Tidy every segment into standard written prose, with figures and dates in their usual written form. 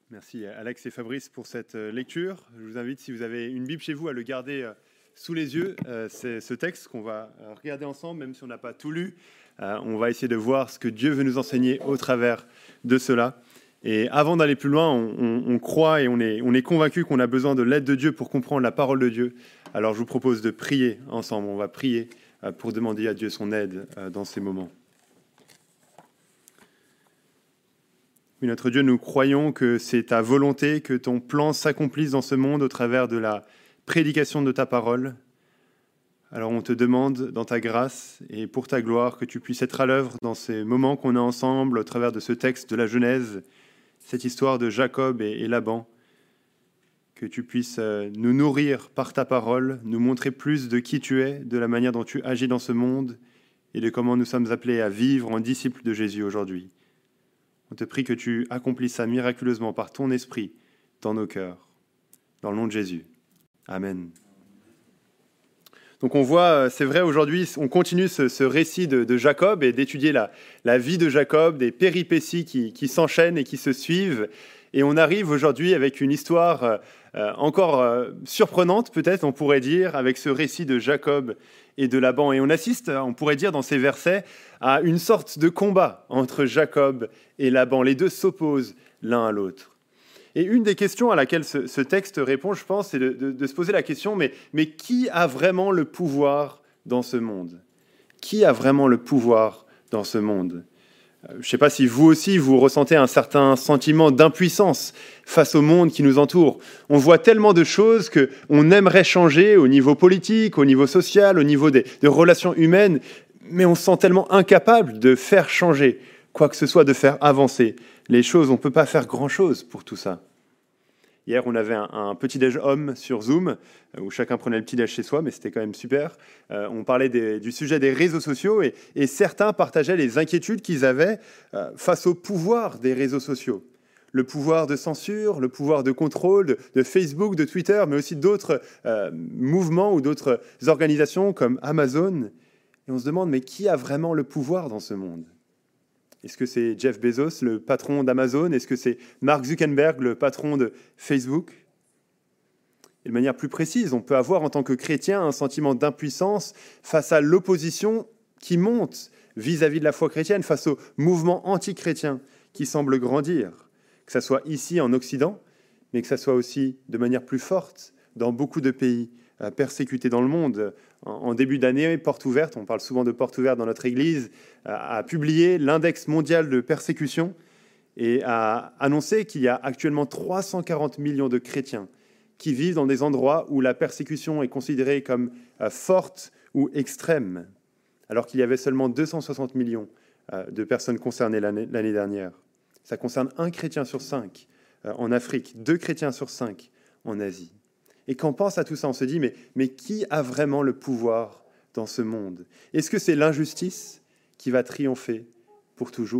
Merci Alex et Fabrice pour cette lecture. Je vous invite, si vous avez une Bible chez vous, à le garder sous les yeux. C'est ce texte qu'on va regarder ensemble, même si on n'a pas tout lu. On va essayer de voir ce que Dieu veut nous enseigner au travers de cela. Et avant d'aller plus loin, on croit et on est convaincu qu'on a besoin de l'aide de Dieu pour comprendre la parole de Dieu. Alors je vous propose de prier ensemble. On va prier pour demander à Dieu son aide dans ces moments. Oui, notre Dieu, nous croyons que c'est ta volonté, que ton plan s'accomplisse dans ce monde au travers de la prédication de ta parole. Alors on te demande, dans ta grâce et pour ta gloire, que tu puisses être à l'œuvre dans ces moments qu'on a ensemble au travers de ce texte de la Genèse, cette histoire de Jacob et Laban, que tu puisses nous nourrir par ta parole, nous montrer plus de qui tu es, de la manière dont tu agis dans ce monde et de comment nous sommes appelés à vivre en disciples de Jésus aujourd'hui. On te prie que tu accomplisses ça miraculeusement par ton esprit dans nos cœurs. Dans le nom de Jésus. Amen. Donc on voit, c'est vrai aujourd'hui, on continue ce récit de Jacob et d'étudier la vie de Jacob, des péripéties qui s'enchaînent et qui se suivent. Et on arrive aujourd'hui avec une histoire encore surprenante, peut-être, on pourrait dire, avec ce récit de Jacob et de Laban. Et on assiste, on pourrait dire, dans ces versets, à une sorte de combat entre Jacob et Laban. Les deux s'opposent l'un à l'autre. Et une des questions à laquelle ce texte répond, je pense, c'est de se poser la question, mais qui a vraiment le pouvoir dans ce monde ? Qui a vraiment le pouvoir dans ce monde ? Je ne sais pas si vous aussi, vous ressentez un certain sentiment d'impuissance face au monde qui nous entoure. On voit tellement de choses qu'on aimerait changer au niveau politique, au niveau social, au niveau de relations humaines, mais on se sent tellement incapable de faire changer quoi que ce soit, de faire avancer les choses. On ne peut pas faire grand-chose pour tout ça. Hier, on avait un petit-déj homme sur Zoom, où chacun prenait le petit-déj chez soi, mais c'était quand même super. On parlait du sujet des réseaux sociaux, et certains partageaient les inquiétudes qu'ils avaient face au pouvoir des réseaux sociaux. Le pouvoir de censure, le pouvoir de contrôle de Facebook, de Twitter, mais aussi d'autres mouvements ou d'autres organisations comme Amazon. Et on se demande, mais qui a vraiment le pouvoir dans ce monde ? Est-ce que c'est Jeff Bezos, le patron d'Amazon ? Est-ce que c'est Mark Zuckerberg, le patron de Facebook ? Et de manière plus précise, on peut avoir en tant que chrétien un sentiment d'impuissance face à l'opposition qui monte vis-à-vis de la foi chrétienne, face au mouvement anti-chrétien qui semble grandir, que ce soit ici en Occident, mais que ce soit aussi de manière plus forte dans beaucoup de pays persécutés dans le monde. En début d'année, Porte Ouverte, on parle souvent de Porte Ouverte dans notre Église, a publié l'index mondial de persécution et a annoncé qu'il y a actuellement 340 millions de chrétiens qui vivent dans des endroits où la persécution est considérée comme forte ou extrême, alors qu'il y avait seulement 260 millions de personnes concernées l'année dernière. Ça concerne 1 chrétien sur 5 en Afrique, 2 chrétiens sur 5 en Asie. Et quand on pense à tout ça, on se dit, mais qui a vraiment le pouvoir dans ce monde ? Est-ce que c'est l'injustice qui va triompher pour toujours ?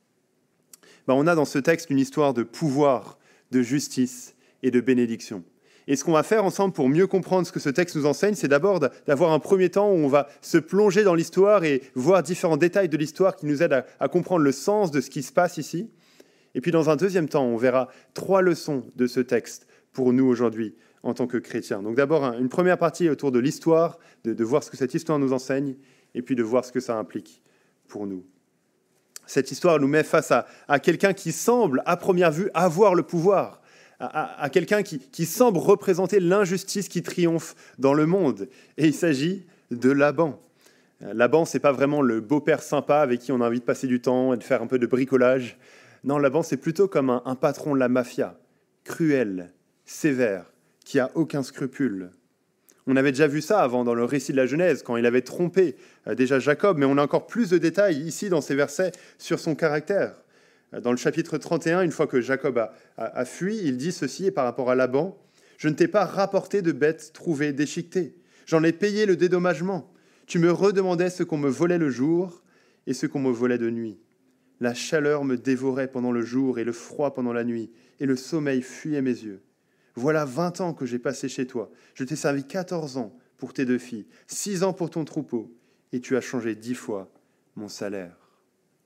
On a dans ce texte une histoire de pouvoir, de justice et de bénédiction. Et ce qu'on va faire ensemble pour mieux comprendre ce que ce texte nous enseigne, c'est d'abord d'avoir un premier temps où on va se plonger dans l'histoire et voir différents détails de l'histoire qui nous aident à comprendre le sens de ce qui se passe ici. Et puis dans un deuxième temps, on verra 3 leçons de ce texte pour nous aujourd'hui, en tant que chrétiens. Donc d'abord, une première partie autour de l'histoire, de voir ce que cette histoire nous enseigne, et puis de voir ce que ça implique pour nous. Cette histoire nous met face à quelqu'un qui semble, à première vue, avoir le pouvoir, à quelqu'un qui semble représenter l'injustice qui triomphe dans le monde. Et il s'agit de Laban. Laban, ce n'est pas vraiment le beau-père sympa avec qui on a envie de passer du temps et de faire un peu de bricolage. Non, Laban, c'est plutôt comme un patron de la mafia, cruel, sévère, qui n'a aucun scrupule. On avait déjà vu ça avant dans le récit de la Genèse, quand il avait trompé déjà Jacob, mais on a encore plus de détails ici dans ces versets sur son caractère. Dans le chapitre 31, une fois que Jacob a fui, il dit ceci par rapport à Laban, « Je ne t'ai pas rapporté de bêtes trouvées déchiquetées. J'en ai payé le dédommagement. Tu me redemandais ce qu'on me volait le jour et ce qu'on me volait de nuit. La chaleur me dévorait pendant le jour et le froid pendant la nuit, et le sommeil fuyait mes yeux. Voilà 20 ans que j'ai passé chez toi. Je t'ai servi 14 ans pour tes 2 filles, 6 ans pour ton troupeau, et tu as changé 10 fois mon salaire. »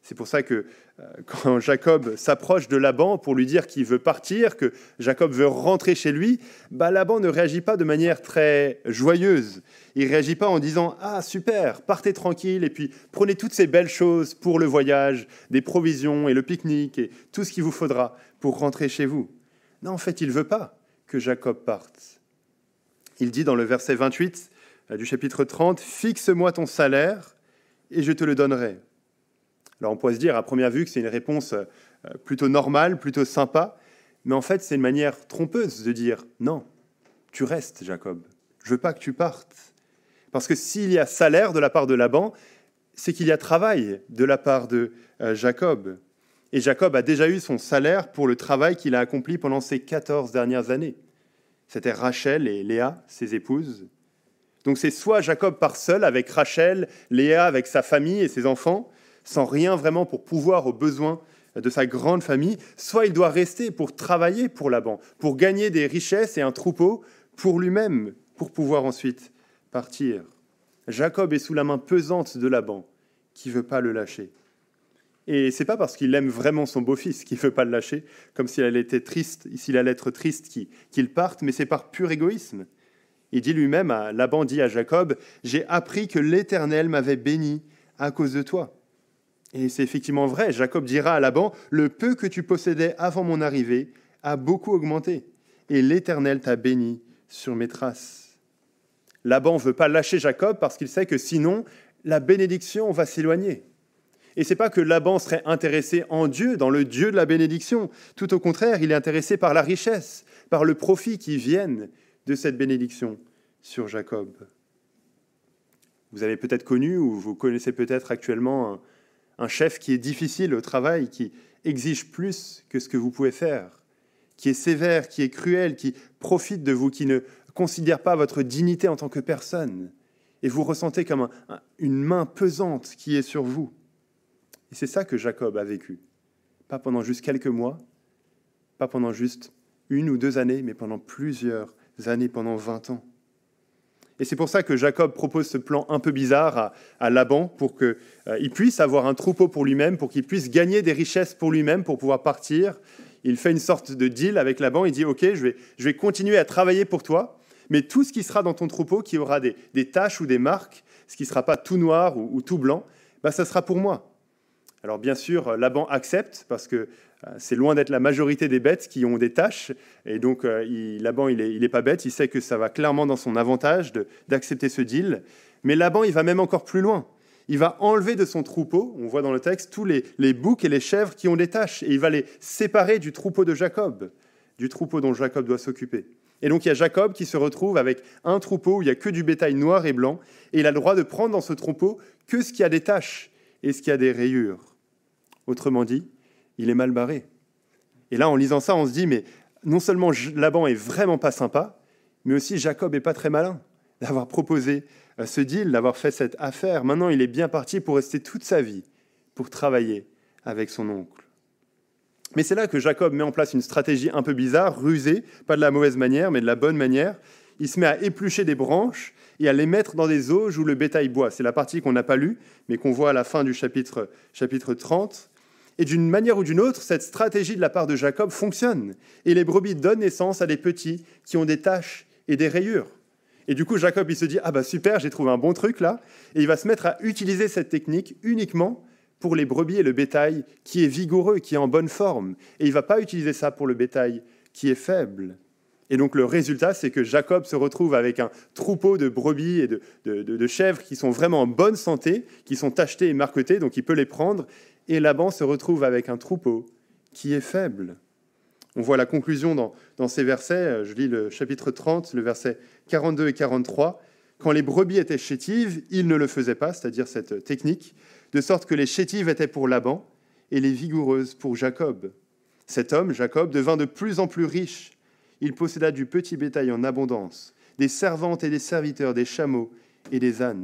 C'est pour ça que quand Jacob s'approche de Laban pour lui dire qu'il veut partir, que Jacob veut rentrer chez lui, Laban ne réagit pas de manière très joyeuse. Il ne réagit pas en disant « Ah, super, partez tranquille et puis prenez toutes ces belles choses pour le voyage, des provisions et le pique-nique et tout ce qu'il vous faudra pour rentrer chez vous. » Non, en fait, il ne veut pas que Jacob parte. Il dit dans le verset 28 du chapitre 30 « Fixe-moi ton salaire et je te le donnerai. » Alors on pourrait se dire à première vue que c'est une réponse plutôt normale, plutôt sympa, mais en fait c'est une manière trompeuse de dire « Non, tu restes Jacob, je veux pas que tu partes. » Parce que s'il y a salaire de la part de Laban, c'est qu'il y a travail de la part de Jacob. Et Jacob a déjà eu son salaire pour le travail qu'il a accompli pendant ces 14 dernières années. C'était Rachel et Léa, ses épouses. Donc c'est soit Jacob part seul avec Rachel, Léa avec sa famille et ses enfants, sans rien vraiment pour pouvoir aux besoins de sa grande famille, soit il doit rester pour travailler pour Laban, pour gagner des richesses et un troupeau pour lui-même, pour pouvoir ensuite partir. Jacob est sous la main pesante de Laban, qui ne veut pas le lâcher. Et ce n'est pas parce qu'il aime vraiment son beau-fils qu'il ne veut pas le lâcher, comme s'il allait être triste qu'il parte, mais c'est par pur égoïsme. Il dit lui-même, Laban dit à Jacob, « J'ai appris que l'Éternel m'avait béni à cause de toi. » Et c'est effectivement vrai. Jacob dira à Laban, « Le peu que tu possédais avant mon arrivée a beaucoup augmenté, et l'Éternel t'a béni sur mes traces. » Laban ne veut pas lâcher Jacob parce qu'il sait que sinon, la bénédiction va s'éloigner. Et ce n'est pas que Laban serait intéressé en Dieu, dans le Dieu de la bénédiction. Tout au contraire, il est intéressé par la richesse, par le profit qui vienne de cette bénédiction sur Jacob. Vous avez peut-être connu, ou vous connaissez peut-être actuellement un chef qui est difficile au travail, qui exige plus que ce que vous pouvez faire, qui est sévère, qui est cruel, qui profite de vous, qui ne considère pas votre dignité en tant que personne. Et vous ressentez comme une main pesante qui est sur vous. Et c'est ça que Jacob a vécu. Pas pendant juste quelques mois, pas pendant juste 1 ou 2 années, mais pendant plusieurs années, pendant 20 ans. Et c'est pour ça que Jacob propose ce plan un peu bizarre à Laban pour qu'il puisse avoir un troupeau pour lui-même, pour qu'il puisse gagner des richesses pour lui-même, pour pouvoir partir. Il fait une sorte de deal avec Laban. Il dit « Ok, je vais continuer à travailler pour toi, mais tout ce qui sera dans ton troupeau, qui aura des taches ou des marques, ce qui ne sera pas tout noir ou tout blanc, ça sera pour moi. » Alors bien sûr, Laban accepte parce que c'est loin d'être la majorité des bêtes qui ont des taches. Et donc Laban, il est pas bête, il sait que ça va clairement dans son avantage d'accepter ce deal. Mais Laban, il va même encore plus loin. Il va enlever de son troupeau, on voit dans le texte, tous les boucs et les chèvres qui ont des taches. Et il va les séparer du troupeau de Jacob, du troupeau dont Jacob doit s'occuper. Et donc il y a Jacob qui se retrouve avec un troupeau où il n'y a que du bétail noir et blanc. Et il a le droit de prendre dans ce troupeau que ce qui a des taches et ce qui a des rayures. Autrement dit, il est mal barré. Et là, en lisant ça, on se dit, mais non seulement Laban est vraiment pas sympa, mais aussi Jacob est pas très malin d'avoir proposé ce deal, d'avoir fait cette affaire. Maintenant, il est bien parti pour rester toute sa vie, pour travailler avec son oncle. Mais c'est là que Jacob met en place une stratégie un peu bizarre, rusée, pas de la mauvaise manière, mais de la bonne manière. Il se met à éplucher des branches et à les mettre dans des auges où le bétail boit. C'est la partie qu'on n'a pas lue, mais qu'on voit à la fin du chapitre 30. Et d'une manière ou d'une autre, cette stratégie de la part de Jacob fonctionne. Et les brebis donnent naissance à des petits qui ont des taches et des rayures. Et du coup, Jacob, il se dit « Ah bah super, j'ai trouvé un bon truc là ». Et il va se mettre à utiliser cette technique uniquement pour les brebis et le bétail qui est vigoureux, qui est en bonne forme. Et il ne va pas utiliser ça pour le bétail qui est faible. Et donc le résultat, c'est que Jacob se retrouve avec un troupeau de brebis et de chèvres qui sont vraiment en bonne santé, qui sont tachetées et marquetées, donc il peut les prendre. Et Laban se retrouve avec un troupeau qui est faible. On voit la conclusion dans ces versets. Je lis le chapitre 30, le verset 42 et 43. « Quand les brebis étaient chétives, il ne le faisait pas, c'est-à-dire cette technique, de sorte que les chétives étaient pour Laban et les vigoureuses pour Jacob. Cet homme, Jacob, devint de plus en plus riche. Il posséda du petit bétail en abondance, des servantes et des serviteurs, des chameaux et des ânes. »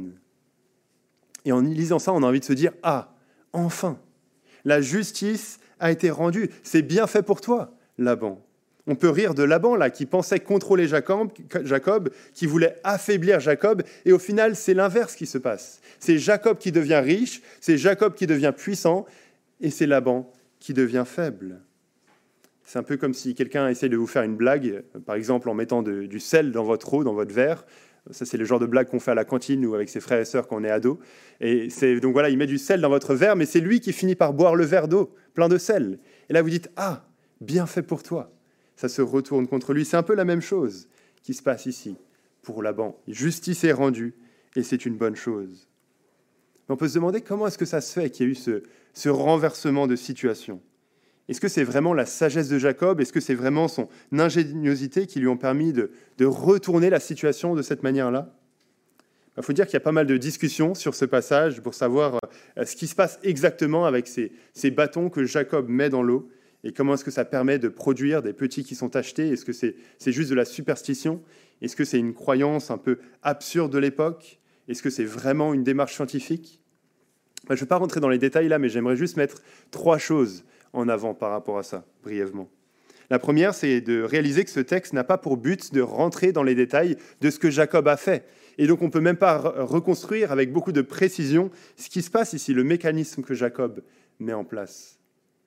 Et en lisant ça, on a envie de se dire « Ah, enfin !» La justice a été rendue. C'est bien fait pour toi, Laban. On peut rire de Laban, là, qui pensait contrôler Jacob, qui voulait affaiblir Jacob, et au final, c'est l'inverse qui se passe. C'est Jacob qui devient riche, c'est Jacob qui devient puissant, et c'est Laban qui devient faible. C'est un peu comme si quelqu'un essaie de vous faire une blague, par exemple en mettant du sel dans votre eau, dans votre verre. Ça, c'est le genre de blague qu'on fait à la cantine ou avec ses frères et sœurs quand on est ado. Et donc voilà, il met du sel dans votre verre, mais c'est lui qui finit par boire le verre d'eau plein de sel. Et là, vous dites « Ah, bien fait pour toi ». Ça se retourne contre lui. C'est un peu la même chose qui se passe ici pour Laban. Justice est rendue et c'est une bonne chose. Mais on peut se demander comment est-ce que ça se fait qu'il y ait eu ce renversement de situation. Est-ce que c'est vraiment la sagesse de Jacob? Est-ce que c'est vraiment son ingéniosité qui lui ont permis de retourner la situation de cette manière-là? Il faut dire qu'il y a pas mal de discussions sur ce passage pour savoir ce qui se passe exactement avec ces bâtons que Jacob met dans l'eau et comment est-ce que ça permet de produire des petits qui sont tachetés. Est-ce que c'est juste de la superstition? Est-ce que c'est une croyance un peu absurde de l'époque? Est-ce que c'est vraiment une démarche scientifique? Je ne vais pas rentrer dans les détails là, mais j'aimerais juste mettre 3 choses en avant par rapport à ça, brièvement. La première, c'est de réaliser que ce texte n'a pas pour but de rentrer dans les détails de ce que Jacob a fait. Et donc, on ne peut même pas reconstruire avec beaucoup de précision ce qui se passe ici, le mécanisme que Jacob met en place.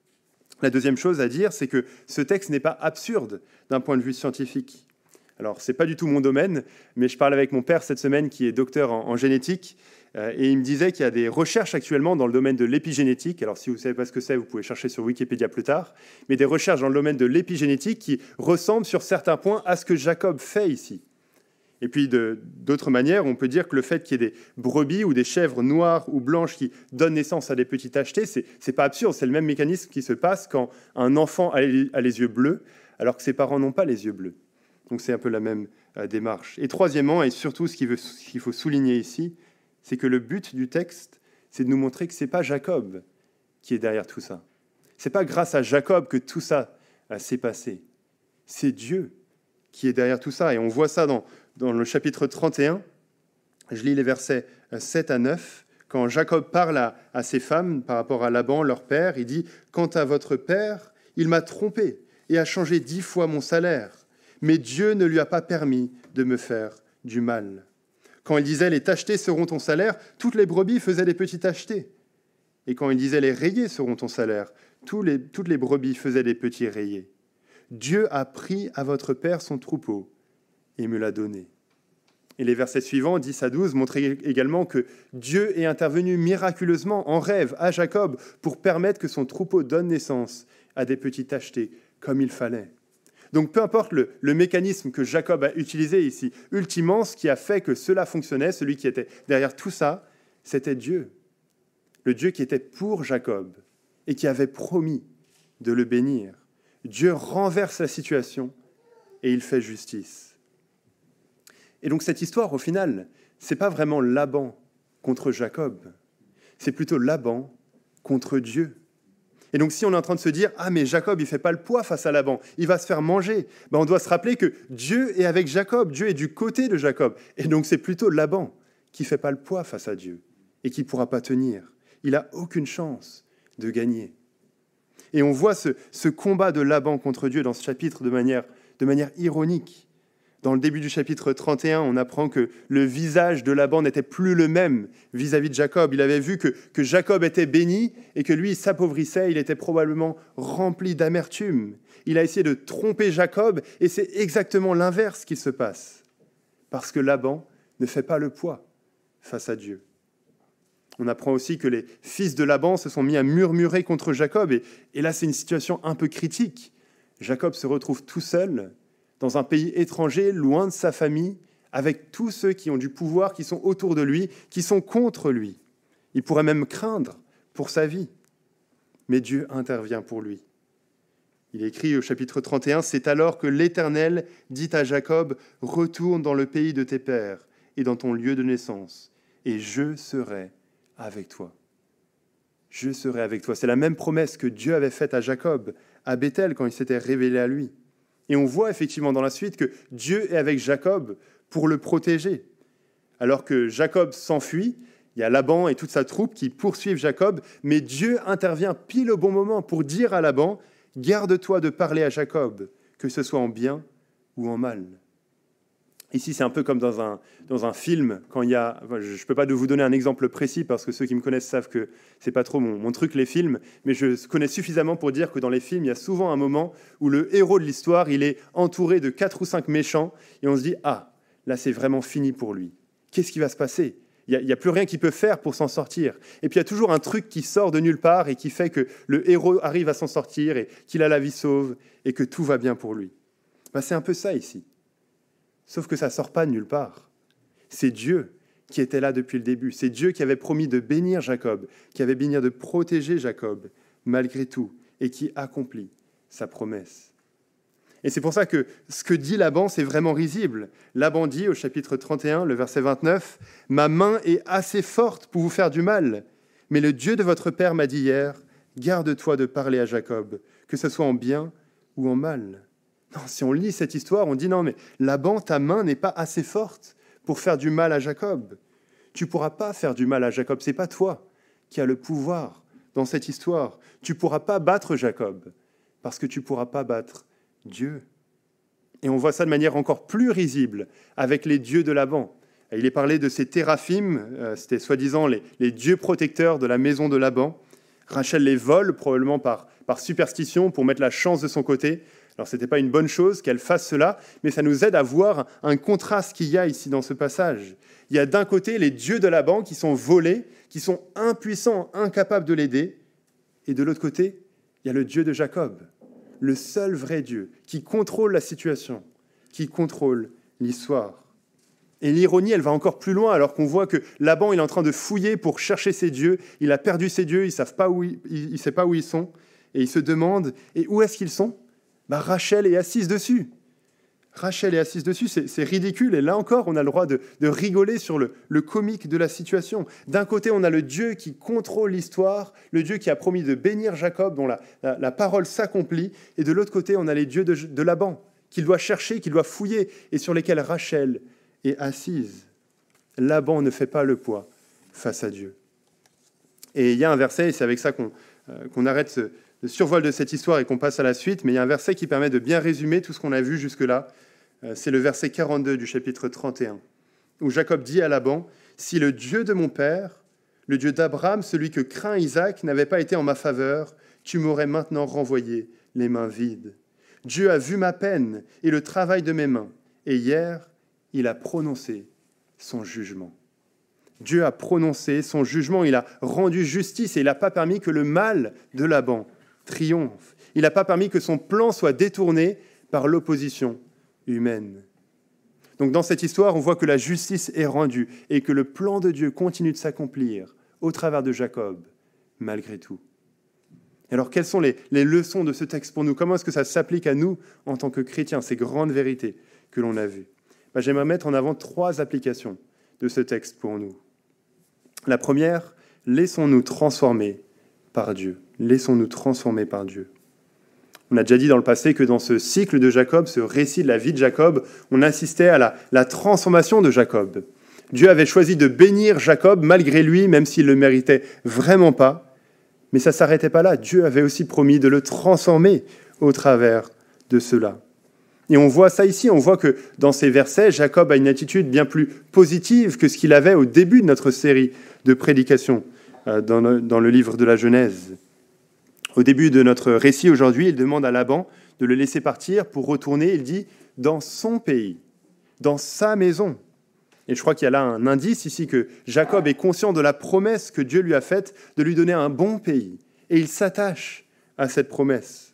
La deuxième chose à dire, c'est que ce texte n'est pas absurde d'un point de vue scientifique. Alors, ce n'est pas du tout mon domaine, mais je parle avec mon père cette semaine qui est docteur en génétique, et il me disait qu'il y a des recherches actuellement dans le domaine de l'épigénétique. Alors, si vous ne savez pas ce que c'est, vous pouvez chercher sur Wikipédia plus tard. Mais des recherches dans le domaine de l'épigénétique qui ressemblent sur certains points à ce que Jacob fait ici. Et puis, d'autres manières, on peut dire que le fait qu'il y ait des brebis ou des chèvres noires ou blanches qui donnent naissance à des petits tachetés, c'est pas absurde. C'est le même mécanisme qui se passe quand un enfant a les yeux bleus, alors que ses parents n'ont pas les yeux bleus. Donc, c'est un peu la même démarche. Et troisièmement, et surtout ce qu'il faut souligner ici, c'est que le but du texte, c'est de nous montrer que ce n'est pas Jacob qui est derrière tout ça. Ce n'est pas grâce à Jacob que tout ça s'est passé. C'est Dieu qui est derrière tout ça. Et on voit ça dans le chapitre 31. Je lis les versets 7 à 9. Quand Jacob parle à ses femmes par rapport à Laban, leur père, il dit « Quant à votre père, il m'a trompé et a changé 10 fois mon salaire. Mais Dieu ne lui a pas permis de me faire du mal. » Quand il disait « Les tachetés seront ton salaire », toutes les brebis faisaient des petits tachetés. Et quand il disait « Les rayés seront ton salaire », toutes les brebis faisaient des petits rayés. Dieu a pris à votre père son troupeau et me l'a donné. Et les versets suivants, 10 à 12, montrent également que Dieu est intervenu miraculeusement en rêve à Jacob pour permettre que son troupeau donne naissance à des petits tachetés comme il fallait. Donc peu importe le mécanisme que Jacob a utilisé ici, ultimement, ce qui a fait que cela fonctionnait, celui qui était derrière tout ça, c'était Dieu. Le Dieu qui était pour Jacob et qui avait promis de le bénir. Dieu renverse la situation et il fait justice. Et donc cette histoire, au final, ce n'est pas vraiment Laban contre Jacob, c'est plutôt Laban contre Dieu. Et donc, si on est en train de se dire « Ah, mais Jacob, il ne fait pas le poids face à Laban, il va se faire manger », on doit se rappeler que Dieu est avec Jacob, Dieu est du côté de Jacob. Et donc, c'est plutôt Laban qui ne fait pas le poids face à Dieu et qui ne pourra pas tenir. Il n'a aucune chance de gagner. Et on voit ce combat de Laban contre Dieu dans ce chapitre de manière ironique. Dans le début du chapitre 31, on apprend que le visage de Laban n'était plus le même vis-à-vis de Jacob. Il avait vu que Jacob était béni et que lui, il s'appauvrissait. Il était probablement rempli d'amertume. Il a essayé de tromper Jacob et c'est exactement l'inverse qui se passe. Parce que Laban ne fait pas le poids face à Dieu. On apprend aussi que les fils de Laban se sont mis à murmurer contre Jacob. Et là, c'est une situation un peu critique. Jacob se retrouve tout seul dans un pays étranger, loin de sa famille, avec tous ceux qui ont du pouvoir, qui sont autour de lui, qui sont contre lui. Il pourrait même craindre pour sa vie. Mais Dieu intervient pour lui. Il écrit au chapitre 31, « C'est alors que l'Éternel dit à Jacob, « Retourne dans le pays de tes pères et dans ton lieu de naissance, et je serai avec toi. » Je serai avec toi. C'est la même promesse que Dieu avait faite à Jacob, à Béthel, quand il s'était révélé à lui. Et on voit effectivement dans la suite que Dieu est avec Jacob pour le protéger. Alors que Jacob s'enfuit, il y a Laban et toute sa troupe qui poursuivent Jacob, mais Dieu intervient pile au bon moment pour dire à Laban « Garde-toi de parler à Jacob, que ce soit en bien ou en mal. » Ici, c'est un peu comme dans un film, quand il y a... Je ne peux pas vous donner un exemple précis, parce que ceux qui me connaissent savent que ce n'est pas trop mon truc, les films, mais je connais suffisamment pour dire que dans les films, il y a souvent un moment où le héros de l'histoire, il est entouré de 4 ou 5 méchants, et on se dit « Ah, là, c'est vraiment fini pour lui. Qu'est-ce qui va se passer ?» Il n'y a plus rien qu'il peut faire pour s'en sortir. Et puis il y a toujours un truc qui sort de nulle part et qui fait que le héros arrive à s'en sortir et qu'il a la vie sauve et que tout va bien pour lui. C'est un peu ça ici. Sauf que ça ne sort pas de nulle part. C'est Dieu qui était là depuis le début. C'est Dieu qui avait promis de bénir Jacob, qui avait béni de protéger Jacob, malgré tout, et qui accomplit sa promesse. Et c'est pour ça que ce que dit Laban, c'est vraiment risible. Laban dit au chapitre 31, le verset 29, « Ma main est assez forte pour vous faire du mal, mais le Dieu de votre père m'a dit hier, garde-toi de parler à Jacob, que ce soit en bien ou en mal. » Non, si on lit cette histoire, on dit non, mais Laban, ta main n'est pas assez forte pour faire du mal à Jacob. Tu ne pourras pas faire du mal à Jacob. Ce n'est pas toi qui as le pouvoir dans cette histoire. Tu ne pourras pas battre Jacob parce que tu ne pourras pas battre Dieu. Et on voit ça de manière encore plus risible avec les dieux de Laban. Il est parlé de ces téraphim, c'était soi-disant les dieux protecteurs de la maison de Laban. Rachel les vole probablement par superstition pour mettre la chance de son côté. Alors, ce n'était pas une bonne chose qu'elle fasse cela, mais ça nous aide à voir un contraste qu'il y a ici dans ce passage. Il y a d'un côté les dieux de Laban qui sont volés, qui sont impuissants, incapables de l'aider, et de l'autre côté, il y a le Dieu de Jacob, le seul vrai Dieu, qui contrôle la situation, qui contrôle l'histoire. Et l'ironie, elle va encore plus loin, alors qu'on voit que Laban, il est en train de fouiller pour chercher ses dieux, il a perdu ses dieux, il ne sait pas où ils sont, et il se demande, et où est-ce qu'ils sont ? Rachel est assise dessus. Rachel est assise dessus, c'est ridicule. Et là encore, on a le droit de rigoler sur le comique de la situation. D'un côté, on a le Dieu qui contrôle l'histoire, le Dieu qui a promis de bénir Jacob, dont la parole s'accomplit. Et de l'autre côté, on a les dieux de Laban, qu'il doit chercher, qu'il doit fouiller, et sur lesquels Rachel est assise. Laban ne fait pas le poids face à Dieu. Et il y a un verset, et c'est avec ça qu'on arrête le survol de cette histoire et qu'on passe à la suite, mais il y a un verset qui permet de bien résumer tout ce qu'on a vu jusque-là. C'est le verset 42 du chapitre 31, où Jacob dit à Laban, « Si le Dieu de mon père, le Dieu d'Abraham, celui que craint Isaac, n'avait pas été en ma faveur, tu m'aurais maintenant renvoyé les mains vides. Dieu a vu ma peine et le travail de mes mains, et hier, il a prononcé son jugement. » Dieu a prononcé son jugement, il a rendu justice et il n'a pas permis que le mal de Laban triomphe. Il n'a pas permis que son plan soit détourné par l'opposition humaine. Donc dans cette histoire, on voit que la justice est rendue et que le plan de Dieu continue de s'accomplir au travers de Jacob, malgré tout. Alors quelles sont les leçons de ce texte pour nous ? Comment est-ce que ça s'applique à nous en tant que chrétiens, ces grandes vérités que l'on a vues ? J'aimerais mettre en avant 3 applications de ce texte pour nous. La première, laissons-nous transformer par Dieu. Laissons-nous transformer par Dieu. On a déjà dit dans le passé que dans ce cycle de Jacob, ce récit de la vie de Jacob, on assistait à la transformation de Jacob. Dieu avait choisi de bénir Jacob malgré lui, même s'il ne le méritait vraiment pas. Mais ça ne s'arrêtait pas là. Dieu avait aussi promis de le transformer au travers de cela. Et on voit ça ici, on voit que dans ces versets, Jacob a une attitude bien plus positive que ce qu'il avait au début de notre série de prédications dans le livre de la Genèse. Au début de notre récit aujourd'hui, il demande à Laban de le laisser partir pour retourner, il dit, dans son pays, dans sa maison. Et je crois qu'il y a là un indice ici que Jacob est conscient de la promesse que Dieu lui a faite de lui donner un bon pays. Et il s'attache à cette promesse.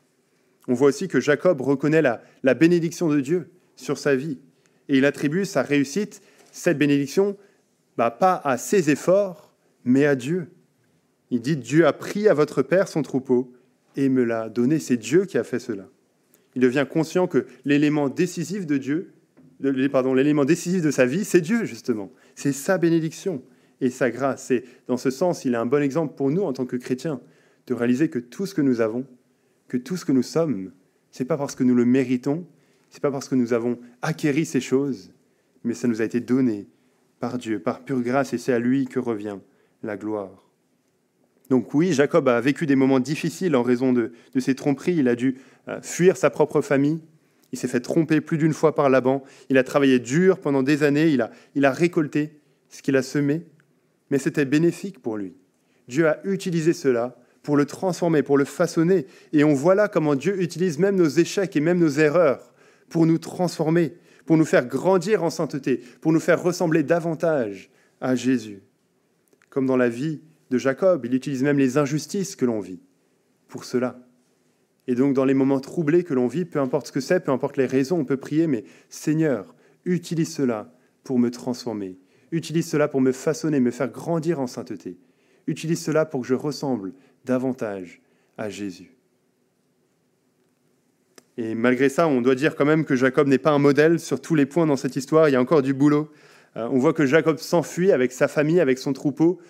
On voit aussi que Jacob reconnaît la bénédiction de Dieu sur sa vie. Et il attribue sa réussite, cette bénédiction, pas à ses efforts, mais à Dieu. Il dit « Dieu a pris à votre père son troupeau et me l'a donné. » C'est Dieu qui a fait cela. Il devient conscient que l'élément décisif de Dieu, l'élément décisif de sa vie, c'est Dieu, justement. C'est sa bénédiction et sa grâce. Et dans ce sens, il est un bon exemple pour nous, en tant que chrétiens, de réaliser que tout ce que nous avons, que tout ce que nous sommes, ce n'est pas parce que nous le méritons, ce n'est pas parce que nous avons acquéri ces choses, mais ça nous a été donné par Dieu, par pure grâce, et c'est à lui que revient la gloire. Donc oui, Jacob a vécu des moments difficiles en raison de ses tromperies. Il a dû fuir sa propre famille. Il s'est fait tromper plus d'une fois par Laban. Il a travaillé dur pendant des années. Il a récolté ce qu'il a semé, mais c'était bénéfique pour lui. Dieu a utilisé cela pour le transformer, pour le façonner. Et on voit là comment Dieu utilise même nos échecs et même nos erreurs pour nous transformer, pour nous faire grandir en sainteté, pour nous faire ressembler davantage à Jésus. Comme dans la vie de Jacob, il utilise même les injustices que l'on vit pour cela. Et donc, dans les moments troublés que l'on vit, peu importe ce que c'est, peu importe les raisons, on peut prier, mais Seigneur, utilise cela pour me transformer. Utilise cela pour me façonner, me faire grandir en sainteté. Utilise cela pour que je ressemble davantage à Jésus. Et malgré ça, on doit dire quand même que Jacob n'est pas un modèle sur tous les points dans cette histoire. Il y a encore du boulot. On voit que Jacob s'enfuit avec sa famille, avec son troupeau,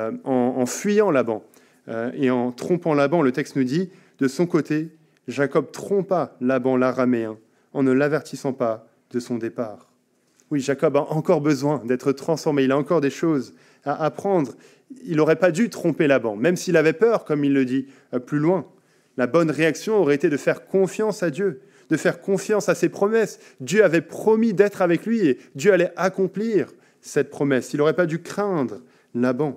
en fuyant Laban. Et en trompant Laban, le texte nous dit, de son côté, Jacob trompa Laban l'araméen en ne l'avertissant pas de son départ. Oui, Jacob a encore besoin d'être transformé. Il a encore des choses à apprendre. Il n'aurait pas dû tromper Laban, même s'il avait peur, comme il le dit plus loin. La bonne réaction aurait été de faire confiance à Dieu, de faire confiance à ses promesses. Dieu avait promis d'être avec lui et Dieu allait accomplir cette promesse. Il n'aurait pas dû craindre Laban.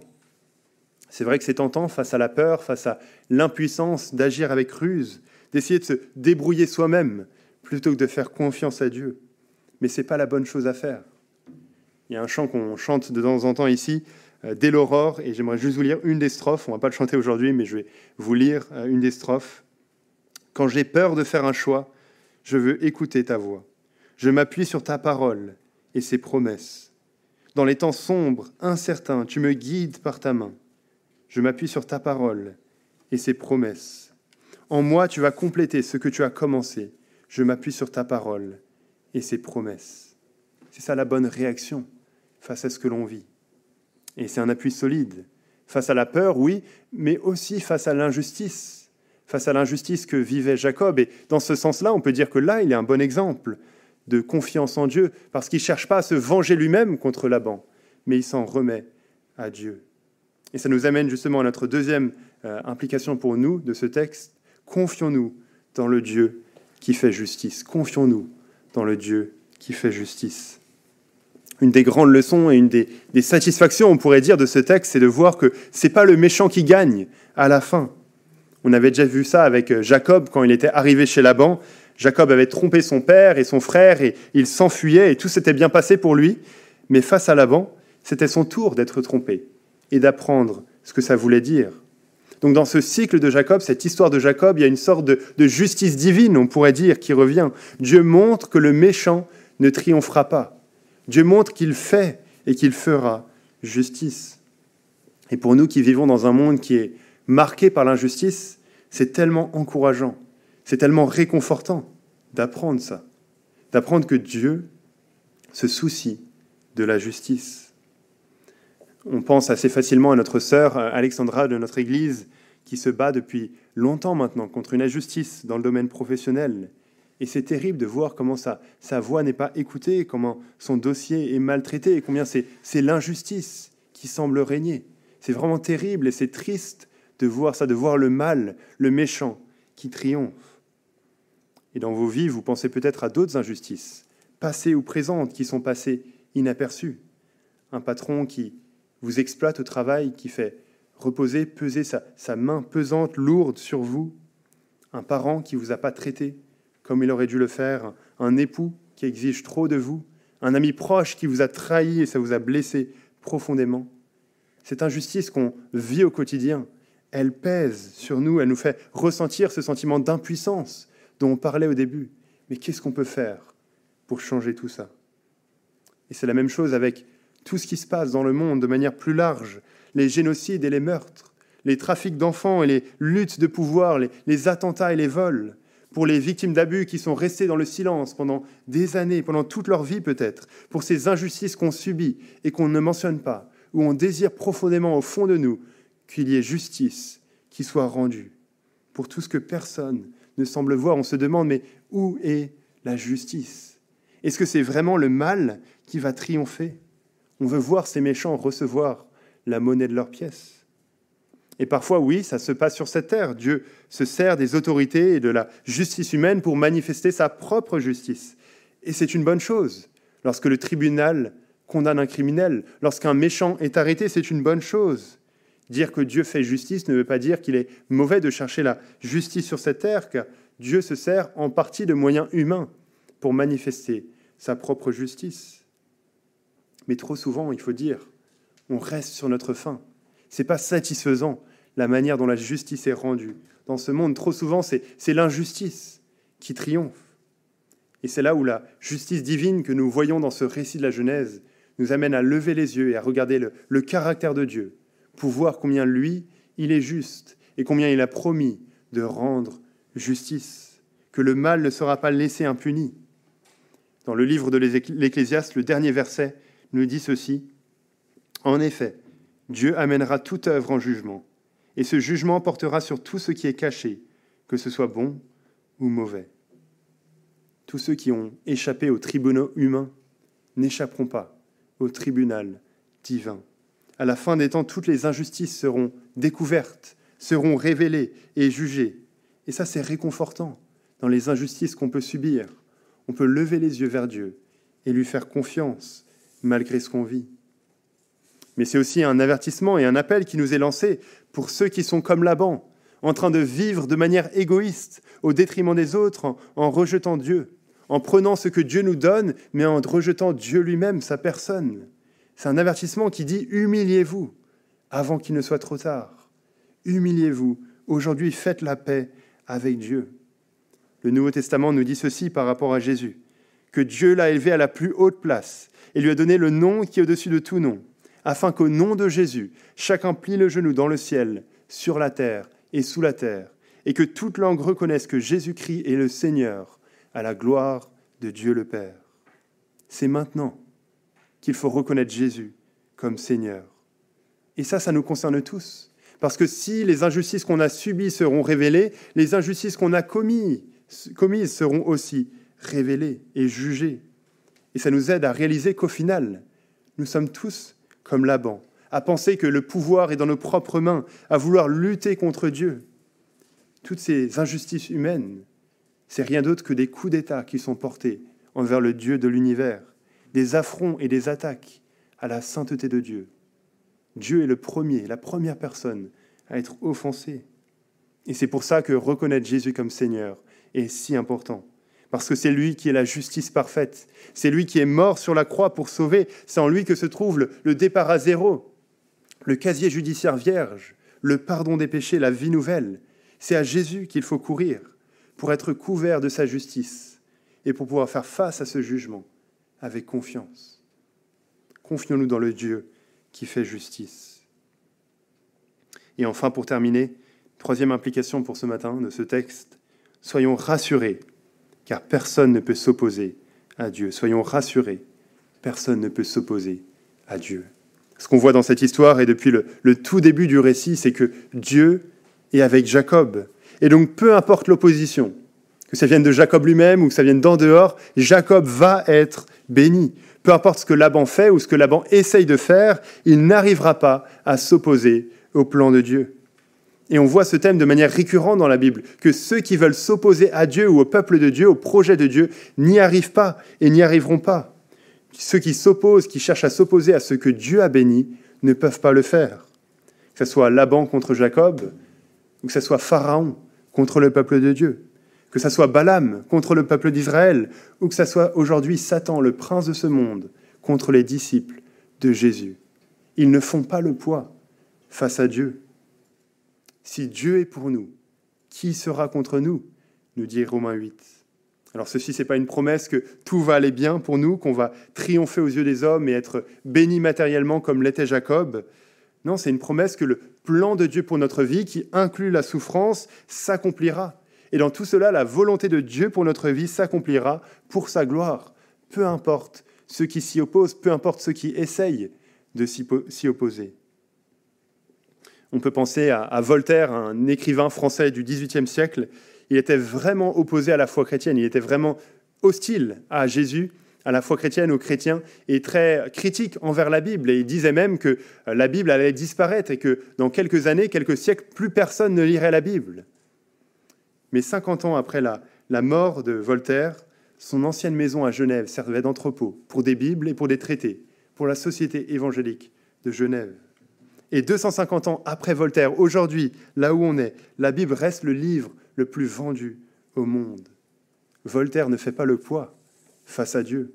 C'est vrai que c'est tentant, face à la peur, face à l'impuissance, d'agir avec ruse, d'essayer de se débrouiller soi-même plutôt que de faire confiance à Dieu. Mais ce n'est pas la bonne chose à faire. Il y a un chant qu'on chante de temps en temps ici, dès l'aurore, et j'aimerais juste vous lire une des strophes. On ne va pas le chanter aujourd'hui, mais je vais vous lire une des strophes. « Quand j'ai peur de faire un choix, je veux écouter ta voix. Je m'appuie sur ta parole et ses promesses. Dans les temps sombres, incertains, tu me guides par ta main. Je m'appuie sur ta parole et ses promesses. En moi, tu vas compléter ce que tu as commencé. Je m'appuie sur ta parole et ses promesses. » C'est ça la bonne réaction face à ce que l'on vit. Et c'est un appui solide. Face à la peur, oui, mais aussi face à l'injustice. Face à l'injustice que vivait Jacob. Et dans ce sens-là, on peut dire que là, il est un bon exemple de confiance en Dieu, parce qu'il ne cherche pas à se venger lui-même contre Laban, mais il s'en remet à Dieu. Et ça nous amène justement à notre deuxième implication pour nous de ce texte. Confions-nous dans le Dieu qui fait justice. Confions-nous dans le Dieu qui fait justice. Une des grandes leçons et une des satisfactions, on pourrait dire, de ce texte, c'est de voir que ce n'est pas le méchant qui gagne à la fin. On avait déjà vu ça avec Jacob quand il était arrivé chez Laban. Jacob avait trompé son père et son frère et il s'enfuyait et tout s'était bien passé pour lui. Mais face à Laban, c'était son tour d'être trompé et d'apprendre ce que ça voulait dire. Donc dans ce cycle de Jacob, cette histoire de Jacob, il y a une sorte de justice divine, on pourrait dire, qui revient. Dieu montre que le méchant ne triomphera pas. Dieu montre qu'il fait et qu'il fera justice. Et pour nous qui vivons dans un monde qui est marqué par l'injustice, c'est tellement encourageant, c'est tellement réconfortant d'apprendre ça, d'apprendre que Dieu se soucie de la justice. On pense assez facilement à notre sœur Alexandra de notre Église qui se bat depuis longtemps maintenant contre une injustice dans le domaine professionnel. Et c'est terrible de voir comment sa voix n'est pas écoutée, comment son dossier est maltraité et combien c'est l'injustice qui semble régner. C'est vraiment terrible et c'est triste de voir ça, de voir le mal, le méchant qui triomphe. Et dans vos vies, vous pensez peut-être à d'autres injustices, passées ou présentes, qui sont passées inaperçues. Un patron qui vous exploite au travail, qui fait peser sa main pesante, lourde sur vous. Un parent qui ne vous a pas traité comme il aurait dû le faire. Un époux qui exige trop de vous. Un ami proche qui vous a trahi et ça vous a blessé profondément. Cette injustice qu'on vit au quotidien, elle pèse sur nous, elle nous fait ressentir ce sentiment d'impuissance dont on parlait au début. Mais qu'est-ce qu'on peut faire pour changer tout ça? Et c'est la même chose avec tout ce qui se passe dans le monde de manière plus large, les génocides et les meurtres, les trafics d'enfants et les luttes de pouvoir, les attentats et les vols, pour les victimes d'abus qui sont restées dans le silence pendant des années, pendant toute leur vie peut-être, pour ces injustices qu'on subit et qu'on ne mentionne pas, où on désire profondément au fond de nous qu'il y ait justice qui soit rendue. Pour tout ce que personne ne semble voir, on se demande, mais où est la justice? Est-ce que c'est vraiment le mal qui va triompher? On veut voir ces méchants recevoir la monnaie de leurs pièces. Et parfois, oui, ça se passe sur cette terre. Dieu se sert des autorités et de la justice humaine pour manifester sa propre justice. Et c'est une bonne chose. Lorsque le tribunal condamne un criminel, lorsqu'un méchant est arrêté, c'est une bonne chose. Dire que Dieu fait justice ne veut pas dire qu'il est mauvais de chercher la justice sur cette terre, car Dieu se sert en partie de moyens humains pour manifester sa propre justice. Mais trop souvent, il faut dire, on reste sur notre faim. Ce n'est pas satisfaisant la manière dont la justice est rendue. Dans ce monde, trop souvent, c'est l'injustice qui triomphe. Et c'est là où la justice divine que nous voyons dans ce récit de la Genèse nous amène à lever les yeux et à regarder le caractère de Dieu, pour voir combien lui, il est juste et combien il a promis de rendre justice, que le mal ne sera pas laissé impuni. Dans le livre de l'Ecclésiaste, le dernier verset nous dit ceci. « En effet, Dieu amènera toute œuvre en jugement, et ce jugement portera sur tout ce qui est caché, que ce soit bon ou mauvais. » Tous ceux qui ont échappé aux tribunaux humains n'échapperont pas au tribunal divin. À la fin des temps, toutes les injustices seront découvertes, seront révélées et jugées. Et ça, c'est réconfortant dans les injustices qu'on peut subir. On peut lever les yeux vers Dieu et lui faire confiance malgré ce qu'on vit. Mais c'est aussi un avertissement et un appel qui nous est lancé pour ceux qui sont comme Laban, en train de vivre de manière égoïste, au détriment des autres, en rejetant Dieu, en prenant ce que Dieu nous donne, mais en rejetant Dieu lui-même, sa personne. C'est un avertissement qui dit « Humiliez-vous avant qu'il ne soit trop tard. Humiliez-vous. Aujourd'hui, faites la paix avec Dieu. » Le Nouveau Testament nous dit ceci par rapport à Jésus, que Dieu l'a élevé à la plus haute place et lui a donné le nom qui est au-dessus de tout nom, afin qu'au nom de Jésus, chacun plie le genou dans le ciel, sur la terre et sous la terre, et que toute langue reconnaisse que Jésus-Christ est le Seigneur, à la gloire de Dieu le Père. C'est maintenant qu'il faut reconnaître Jésus comme Seigneur. Et ça nous concerne tous. Parce que si les injustices qu'on a subies seront révélées, les injustices qu'on a commises seront aussi révélées et jugées. Et ça nous aide à réaliser qu'au final, nous sommes tous comme Laban, à penser que le pouvoir est dans nos propres mains, à vouloir lutter contre Dieu. Toutes ces injustices humaines, c'est rien d'autre que des coups d'État qui sont portés envers le Dieu de l'univers, des affronts et des attaques à la sainteté de Dieu. Dieu est le premier, la première personne à être offensée. Et c'est pour ça que reconnaître Jésus comme Seigneur est si important. Parce que c'est lui qui est la justice parfaite. C'est lui qui est mort sur la croix pour sauver. C'est en lui que se trouve le départ à zéro, le casier judiciaire vierge, le pardon des péchés, la vie nouvelle. C'est à Jésus qu'il faut courir pour être couvert de sa justice et pour pouvoir faire face à ce jugement avec confiance. Confions-nous dans le Dieu qui fait justice. Et enfin, pour terminer, troisième implication pour ce matin de ce texte, soyons rassurés, car personne ne peut s'opposer à Dieu. Soyons rassurés, personne ne peut s'opposer à Dieu. Ce qu'on voit dans cette histoire et depuis le tout début du récit, c'est que Dieu est avec Jacob. Et donc, peu importe l'opposition, que ça vienne de Jacob lui-même ou que ça vienne d'en dehors, Jacob va être béni. Peu importe ce que Laban fait ou ce que Laban essaye de faire, il n'arrivera pas à s'opposer au plan de Dieu. Et on voit ce thème de manière récurrente dans la Bible, que ceux qui veulent s'opposer à Dieu ou au peuple de Dieu, au projet de Dieu, n'y arrivent pas et n'y arriveront pas. Ceux qui s'opposent, qui cherchent à s'opposer à ce que Dieu a béni, ne peuvent pas le faire. Que ce soit Laban contre Jacob, ou que ce soit Pharaon contre le peuple de Dieu, que ce soit Balaam contre le peuple d'Israël, ou que ce soit aujourd'hui Satan, le prince de ce monde, contre les disciples de Jésus. Ils ne font pas le poids face à Dieu. Si Dieu est pour nous, qui sera contre nous, nous dit Romains 8. Alors ceci, ce n'est pas une promesse que tout va aller bien pour nous, qu'on va triompher aux yeux des hommes et être bénis matériellement comme l'était Jacob. Non, c'est une promesse que le plan de Dieu pour notre vie, qui inclut la souffrance, s'accomplira. Et dans tout cela, la volonté de Dieu pour notre vie s'accomplira pour sa gloire. Peu importe ceux qui s'y opposent, peu importe ceux qui essayent de s'y opposer. On peut penser à Voltaire, un écrivain français du XVIIIe siècle. Il était vraiment opposé à la foi chrétienne, il était vraiment hostile à Jésus à la foi chrétienne, aux chrétiens, est très critique envers la Bible. Et il disait même que la Bible allait disparaître et que dans quelques années, quelques siècles, plus personne ne lirait la Bible. Mais 50 ans après la mort de Voltaire, son ancienne maison à Genève servait d'entrepôt pour des Bibles et pour des traités, pour la Société évangélique de Genève. Et 250 ans après Voltaire, aujourd'hui, là où on est, la Bible reste le livre le plus vendu au monde. Voltaire ne fait pas le poids face à Dieu.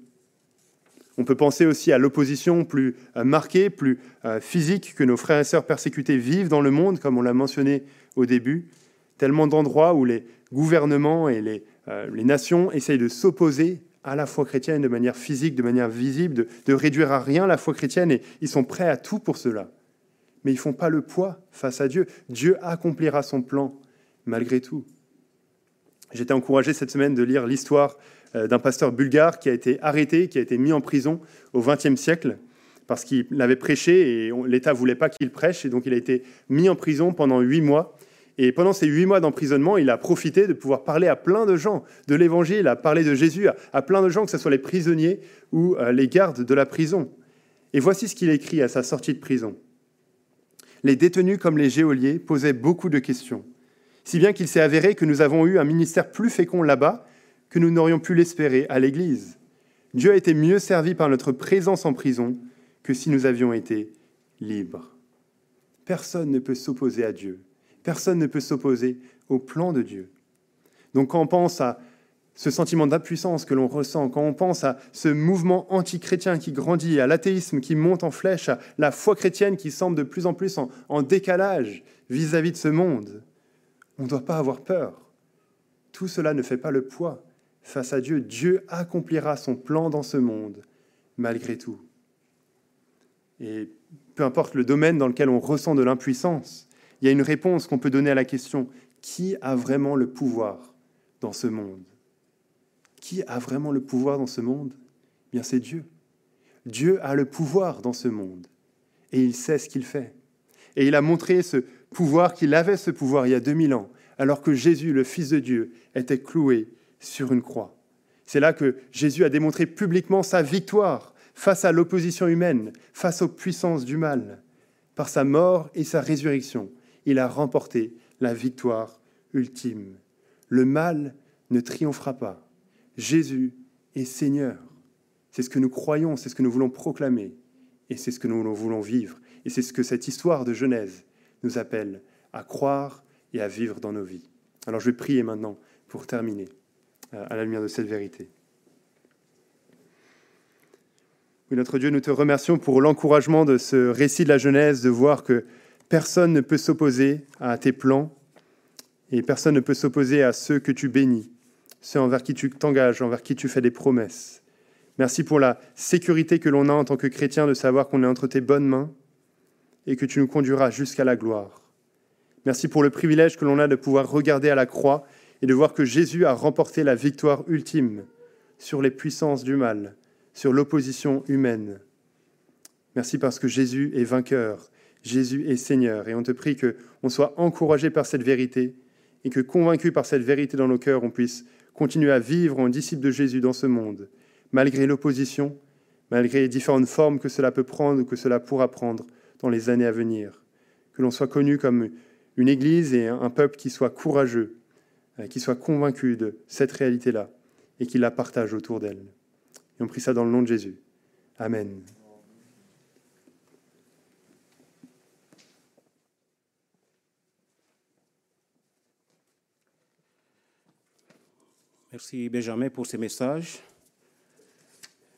On peut penser aussi à l'opposition plus marquée, plus physique que nos frères et sœurs persécutés vivent dans le monde, comme on l'a mentionné au début. Tellement d'endroits où les gouvernements et les nations essayent de s'opposer à la foi chrétienne de manière physique, de manière visible, de réduire à rien la foi chrétienne, et ils sont prêts à tout pour cela. Mais ils ne font pas le poids face à Dieu. Dieu accomplira son plan malgré tout. J'étais encouragé cette semaine de lire l'histoire d'un pasteur bulgare qui a été arrêté, qui a été mis en prison au XXe siècle parce qu'il avait prêché et l'État ne voulait pas qu'il prêche, et donc il a été mis en prison pendant 8 mois. Et pendant ces 8 mois d'emprisonnement, il a profité de pouvoir parler à plein de gens de l'Évangile, à parler de Jésus, à plein de gens, que ce soit les prisonniers ou les gardes de la prison. Et voici ce qu'il écrit à sa sortie de prison. Les détenus comme les geôliers posaient beaucoup de questions, si bien qu'il s'est avéré que nous avons eu un ministère plus fécond là-bas que nous n'aurions pu l'espérer à l'Église. Dieu a été mieux servi par notre présence en prison que si nous avions été libres. Personne ne peut s'opposer à Dieu. Personne ne peut s'opposer au plan de Dieu. Donc quand on pense à ce sentiment d'impuissance que l'on ressent, quand on pense à ce mouvement anti-chrétien qui grandit, à l'athéisme qui monte en flèche, à la foi chrétienne qui semble de plus en plus en décalage vis-à-vis de ce monde, on ne doit pas avoir peur. Tout cela ne fait pas le poids face à Dieu. Dieu accomplira son plan dans ce monde, malgré tout. Et peu importe le domaine dans lequel on ressent de l'impuissance, il y a une réponse qu'on peut donner à la question: qui a vraiment le pouvoir dans ce monde? Qui a vraiment le pouvoir dans ce monde? Eh bien, c'est Dieu. Dieu a le pouvoir dans ce monde et il sait ce qu'il fait. Et il a montré ce pouvoir, qu'il avait ce pouvoir il y a 2000 ans, alors que Jésus, le Fils de Dieu, était cloué sur une croix. C'est là que Jésus a démontré publiquement sa victoire face à l'opposition humaine, face aux puissances du mal. Par sa mort et sa résurrection, il a remporté la victoire ultime. Le mal ne triomphera pas. Jésus est Seigneur. C'est ce que nous croyons, c'est ce que nous voulons proclamer, et c'est ce que nous voulons vivre. Et c'est ce que cette histoire de Genèse nous appelle à croire et à vivre dans nos vies. Alors je vais prier maintenant pour terminer à la lumière de cette vérité. Oui, notre Dieu, nous te remercions pour l'encouragement de ce récit de la Genèse, de voir que personne ne peut s'opposer à tes plans et personne ne peut s'opposer à ceux que tu bénis, ceux envers qui tu t'engages, envers qui tu fais des promesses. Merci pour la sécurité que l'on a en tant que chrétien de savoir qu'on est entre tes bonnes mains et que tu nous conduiras jusqu'à la gloire. Merci pour le privilège que l'on a de pouvoir regarder à la croix et de voir que Jésus a remporté la victoire ultime sur les puissances du mal, sur l'opposition humaine. Merci parce que Jésus est vainqueur, Jésus est Seigneur, et on te prie qu'on soit encouragé par cette vérité et que, convaincus par cette vérité dans nos cœurs, on puisse continuer à vivre en disciples de Jésus dans ce monde, malgré l'opposition, malgré les différentes formes que cela peut prendre ou que cela pourra prendre dans les années à venir. Que l'on soit connu comme une Église et un peuple qui soit courageux, qui soit convaincu de cette réalité-là et qui la partage autour d'elle. Et on prie ça dans le nom de Jésus. Amen. Merci Benjamin pour ces messages.